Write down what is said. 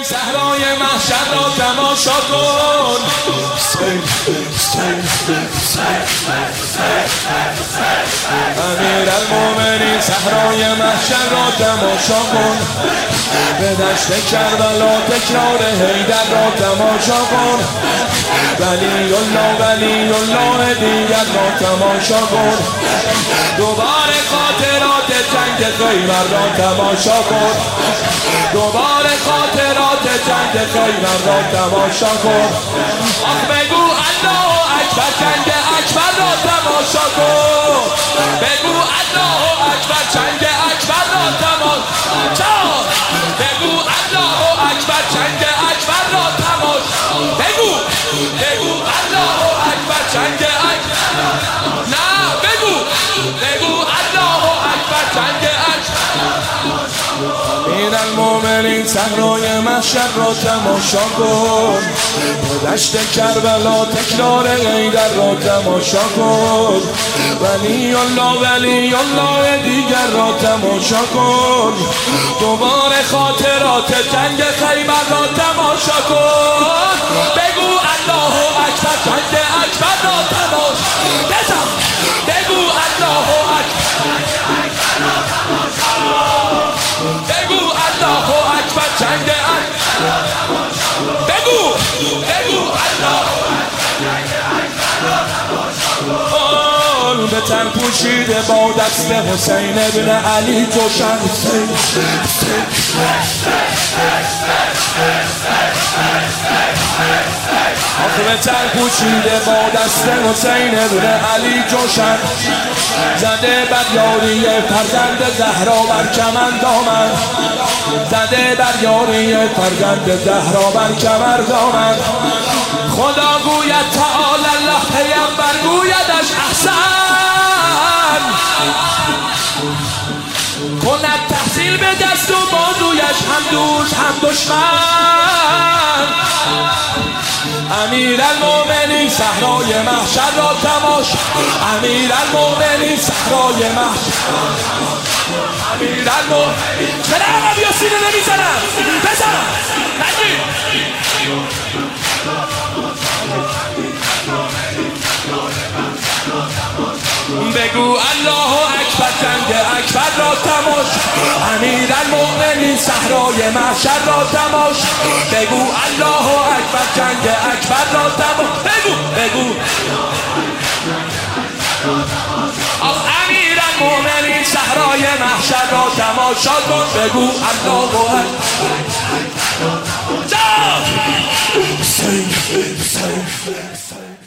المؤمنین صحرای محشر را تماشا کن. امیرالمؤمنین صحرای محشر را تماشا کن. به دشت کربلا تکرار حیدر را تماشا کن. ولی الله دیگر را تماشا کن. دوباره خاطرات جنگ خیبر را تماشا کن. دوباره خاطرات جنگ خیبر را تماشا کن. آخ بگو الله اکبر، جنگ اکبر را تماشا کن. بگو الله اکبر، جنگ اکبر را تماشا. بگو الله اکبر، جنگ اکبر را تماشا. بگو الله اکبر، جنگ اکبر. نه بگو الله اکبر، جنگ اکبر. امیرالمؤمنین صحرای محشر را تماشا کن. دشت کربلا تکرار حیدر را تماشا کن. ولی الله دیگر را تماشا کن. دوباره خاطرات جنگ خیبر را تماشا کن. بگو الله اکبر، جنگ اکبر را تماشا. بگو الله اکبر، بگو الله اکبر، جنگ اکبر. بگو الله به تن پوشیده با دست حسین ابن علی جوشن. به تن پوشیده با دست حسین ابن علی جوشن. زده بر یاری فرزند زهرا بر کمر دامن. زده بر یاری فرزند زهرا بر کمر دامن. خدا گوید تعالی الله، پیامبر گویدش احسن. کند تحصیل به دست و بازویش هم دوست هم دشمن. امیرالمؤمنین صحرای محشر را تماشا. امیرالمؤمنین صحرای محشر. امیرالمؤمنین چرا عقب یا سینه نمیزنم؟ بزن نگیر. بگو الله اکبر، جنگ اکبر را تماشا. امیرالمؤمنین صحرای محشر را تماشا. بگو الله اکبر، جنگ اکبر را تماشا. بگو امیرالمؤمنین صحرای محشر را تماشا کن. بگو الله اکبر.